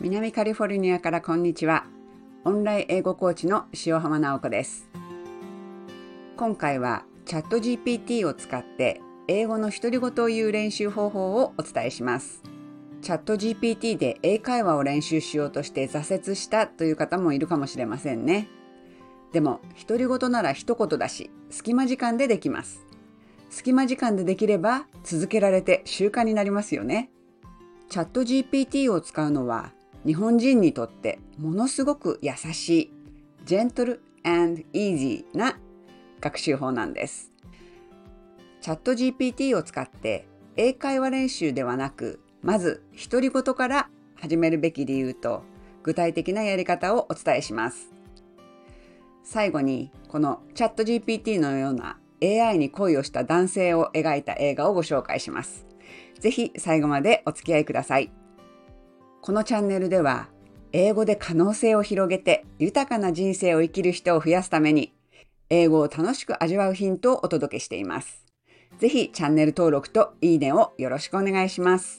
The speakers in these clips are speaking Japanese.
南カリフォルニアからこんにちは。オンライン英語コーチの塩浜直子です。今回はチャット GPT を使って英語の独り言を言う練習方法をお伝えします。チャット GPT で英会話を練習しようとして挫折したという方もいるかもしれませんね。でも独り言なら一言だし、隙間時間でできます。隙間時間でできれば続けられて習慣になりますよね。チャット GPT を使うのは日本人にとってものすごく優しい、ジェントル&イージーな学習法なんです。チャット GPT を使って英会話練習ではなく、まず独り言から始めるべき理由と具体的なやり方をお伝えします。最後にこのチャット GPT のような AI に恋をした男性を描いた映画をご紹介します。ぜひ最後までお付き合いください。このチャンネルでは英語で可能性を広げて豊かな人生を生きる人を増やすために英語を楽しく味わうヒントをお届けしています。ぜひチャンネル登録といいねをよろしくお願いします。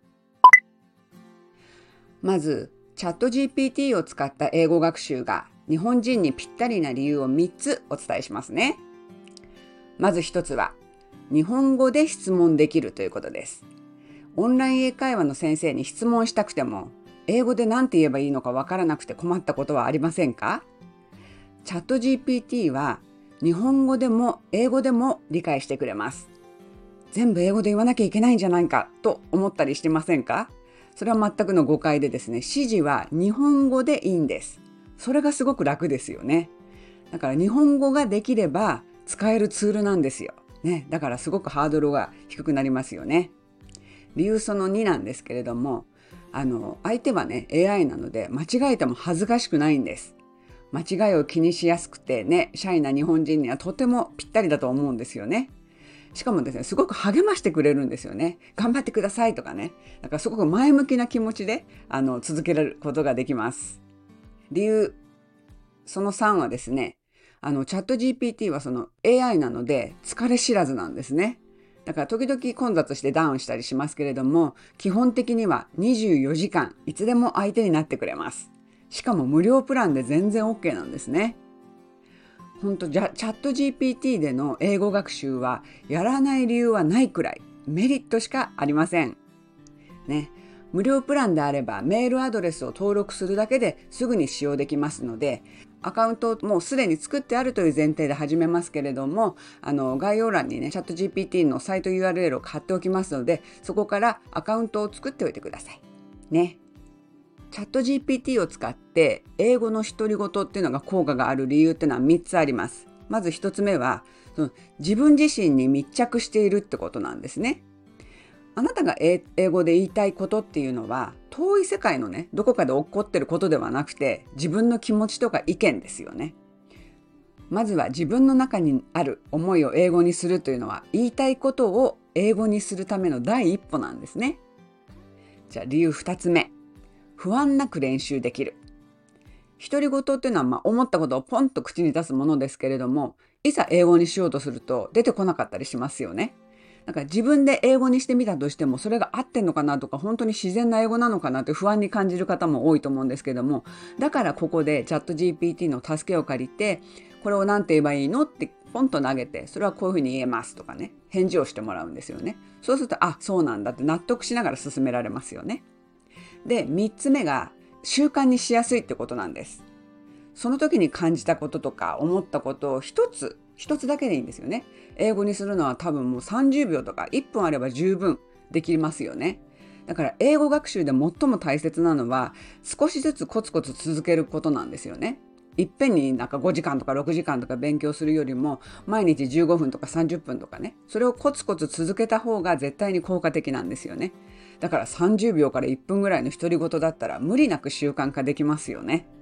まずチャット GPT を使った英語学習が日本人にぴったりな理由を3つお伝えしますね。まず1つは日本語で質問できるということです。オンライン英会話の先生に質問したくても英語で何て言えばいいのかわからなくて困ったことはありませんか？チャット GPT は日本語でも英語でも理解してくれます。全部英語で言わなきゃいけないんじゃないかと思ったりしてませんか？それは全くの誤解でですね、指示は日本語でいいんです。それがすごく楽ですよね。だから日本語ができれば使えるツールなんですよ。ね、だからすごくハードルが低くなりますよね。理由その2なんですけれども、相手はね AI なので間違えても恥ずかしくないんです。間違いを気にしやすくてね、シャイな日本人にはとてもぴったりだと思うんですよね。しかもですね、すごく励ましてくれるんですよね。頑張ってくださいとかね。だからすごく前向きな気持ちで続けることができます。理由その3はですね、チャット GPT はその AI なので疲れ知らずなんですね。だから時々混雑してダウンしたりしますけれども、基本的には24時間いつでも相手になってくれます。しかも無料プランで全然 OK なんですね。チャット GPT での英語学習はやらない理由はないくらいメリットしかありません。ね、無料プランであればメールアドレスを登録するだけですぐに使用できますので、アカウントをもうすでに作ってあるという前提で始めますけれども、概要欄にねチャット GPT のサイト URL を貼っておきますので、そこからアカウントを作っておいてくださいね。チャット GPT を使って英語の独り言っていうのが効果がある理由っていうのは3つあります。まず1つ目は自分自身に密着しているってことなんですね。あなたが英語で言いたいことっていうのは遠い世界のねどこかで起こってることではなくて、自分の気持ちとか意見ですよね。まずは自分の中にある思いを英語にするというのは、言いたいことを英語にするための第一歩なんですね。じゃあ理由2つ目、不安なく練習できる。独り言っていうのは思ったことをポンと口に出すものですけれども、いざ英語にしようとすると出てこなかったりしますよね。だから自分で英語にしてみたとしても、それが合ってんのかなとか、本当に自然な英語なのかなって不安に感じる方も多いと思うんですけども、だからここでチャット GPT の助けを借りて、これを何て言えばいいのってポンと投げて、それはこういうふうに言えますとかね、返事をしてもらうんですよね。そうすると、あ、そうなんだって納得しながら進められますよね。で、3つ目が習慣にしやすいってことなんです。その時に感じたこととか思ったことを一つだけでいいんですよね。英語にするのは多分もう30秒とか1分あれば十分できますよね。だから英語学習で最も大切なのは少しずつコツコツ続けることなんですよね。いっぺんになんか5時間とか6時間とか勉強するよりも、毎日15分とか30分とかね、それをコツコツ続けた方が絶対に効果的なんですよね。だから30秒から1分ぐらいの独り言だったら無理なく習慣化できますよね。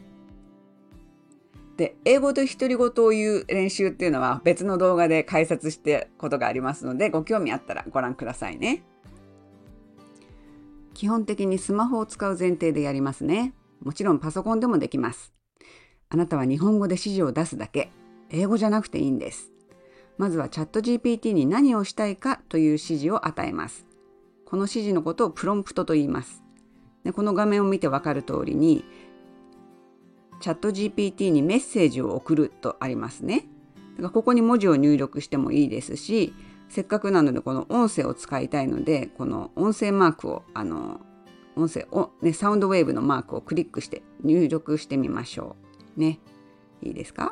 で、英語で独り言を言う練習っていうのは別の動画で解説してことがありますので、ご興味あったらご覧くださいね。基本的にスマホを使う前提でやりますね。もちろんパソコンでもできます。あなたは日本語で指示を出すだけ。英語じゃなくていいんです。まずはチャット GPT に何をしたいかという指示を与えます。この指示のことをプロンプトと言います。 でこの画面を見てわかる通りに、チャット GPT にメッセージを送るとありますね。だからここに文字を入力してもいいですし、せっかくなのでこの音声を使いたいので、この音声マークを、音声を、ね、サウンドウェーブのマークをクリックして入力してみましょう。ね。いいですか？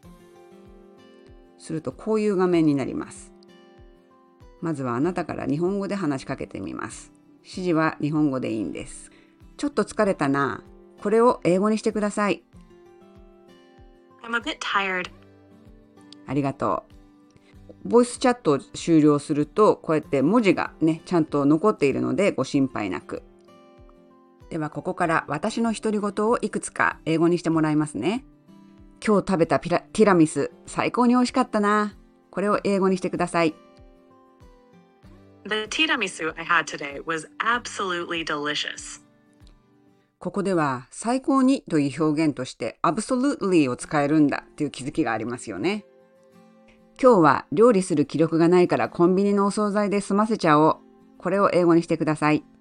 するとこういう画面になります。まずはあなたから日本語で話しかけてみます。指示は日本語でいいんです。ちょっと疲れたな。これを英語にしてください。 I'm a bit tired. ありがとう。ボイスチャットを終了すると、こうやって文字がね、ちゃんと残っているのでご心配なく。ではここから私の独り言をいくつか英語にしてもらいますね。今日食べたティラミス、最高に美味しかったな。これを英語にしてください。 The tiramisu I had today was absolutely delicious. ここでは最高にという表現として absolutely を使えるんだっていう気づきがありますよね。今日は料理する気力がないからコンビニのお惣菜で済ませちゃおう。これを英語にしてください。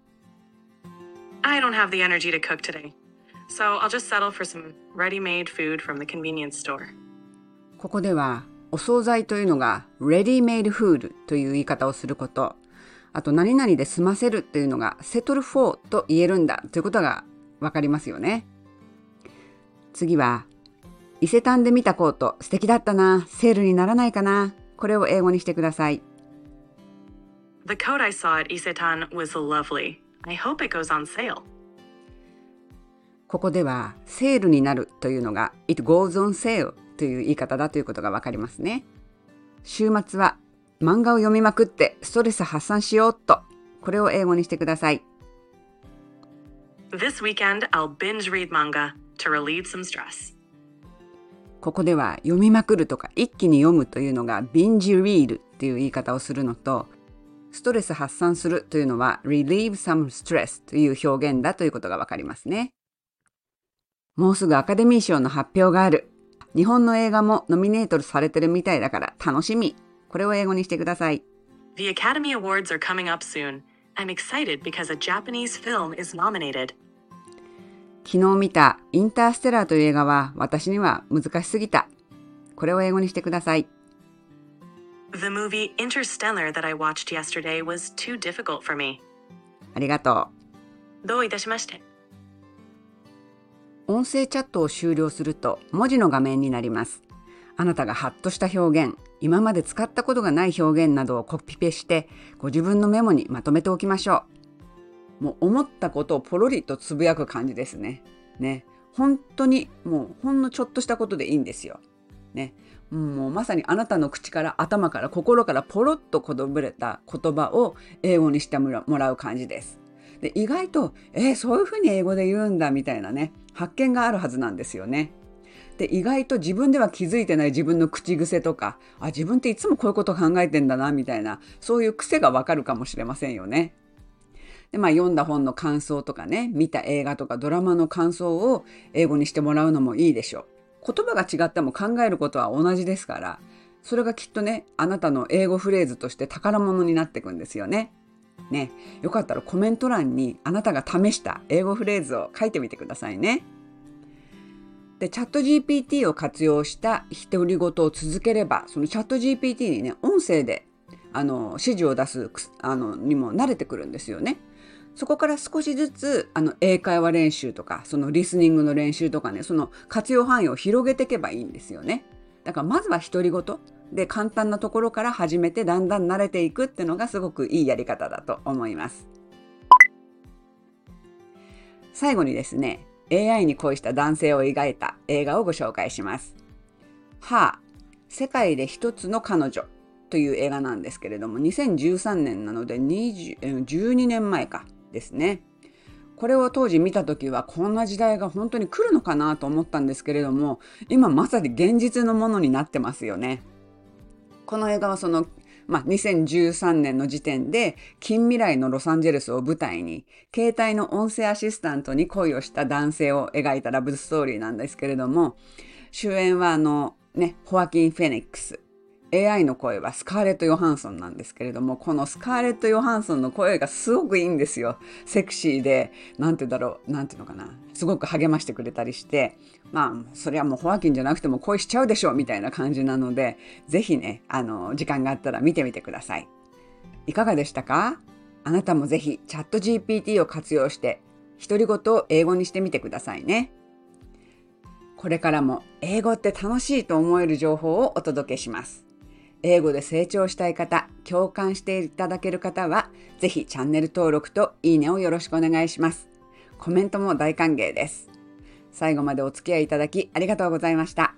I don't have the energy to cook today, so I'll just settle for some ready-made food from the convenience store. ここではお惣菜というのが ready-made food という言い方をすること、あと何々で済ませるというのが settle for と言えるんだということがわかりますよね。次は伊勢丹で見たコート素敵だったな。セールにならないかな。これを英語にしてください。 The coat I saw at Isetan was lovely. I hope it goes on sale. ここではセールになるというのが It goes on sale という言い方だということがわかりますね。週末は漫画を読みまくってストレス発散しようっと。これを英語にしてください。 This weekend, I'll binge read manga to relieve some stress. ここでは読みまくるとか一気に読むというのが binge read という言い方をするのと、ストレス発散するというのは relieve some stress という表現だということがわかりますね。もうすぐアカデミー賞の発表がある。日本の映画もノミネートされてるみたいだから楽しみ。これを英語にしてください。 The Academy Awards are coming up soon. I'm excited because a Japanese film is nominated. 昨日見たインターステラーという映画は私には難しすぎた。これを英語にしてください。 The movie Interstellar that I watched yesterday was too difficult for me. ありがとどういたしまして。 音声チャットを終了すると文字の画面になります。あなたがハッとした表現、今まで使ったことがない表現などをコピペしてご自分のメモにまとめておきましょう。もう思ったことをポロリとつぶやく感じですね。本当にもうほんのちょっとしたことでいいんですよ。もうまさにあなたの口から頭から心からポロッとこぼれた言葉を英語にしてもらう感じです。で意外とそういうふうに英語で言うんだみたいなね発見があるはずなんですよね。で意外と自分では気づいてない自分の口癖とか自分っていつもこういうことを考えてんだなみたいなそういう癖がわかるかもしれませんよね。で読んだ本の感想とかね見た映画とかドラマの感想を英語にしてもらうのもいいでしょう。言葉が違っても考えることは同じですからそれがきっとねあなたの英語フレーズとして宝物になっていくんですよね。よかったらコメント欄にあなたが試した英語フレーズを書いてみてくださいね。でチャット GPT を活用した独り言を続ければそのチャット GPT にね音声で指示を出すにも慣れてくるんですよね。そこから少しずつ英会話練習とかそのリスニングの練習とかねその活用範囲を広げていけばいいんですよね。だからまずは独り言で簡単なところから始めてだんだん慣れていくっていうのがすごくいいやり方だと思います。最後にですね AI に恋した男性を描いた映画をご紹介します。は世界で一つの彼女という映画なんですけれども2013年なので12年前かですね。これを当時見た時はこんな時代が本当に来るのかなと思ったんですけれども今まさに現実のものになってますよね。この映画は2013年の時点で近未来のロサンゼルスを舞台に携帯の音声アシスタントに恋をした男性を描いたラブストーリーなんですけれども主演はホアキン・フェニックス AI の声はスカーレット・ヨハンソンなんですけれども、このスカーレット・ヨハンソンの声がすごくいいんですよ。セクシーで、なんていうのかな、すごく励ましてくれたりして、それはもうホアキンじゃなくても恋しちゃうでしょみたいな感じなので、ぜひね、時間があったら見てみてください。いかがでしたか？あなたもぜひチャット GPT を活用して、独り言を英語にしてみてくださいね。これからも英語って楽しいと思える情報をお届けします。英語で成長したい方、共感していただける方は、ぜひチャンネル登録といいねをよろしくお願いします。コメントも大歓迎です。最後までお付き合いいただきありがとうございました。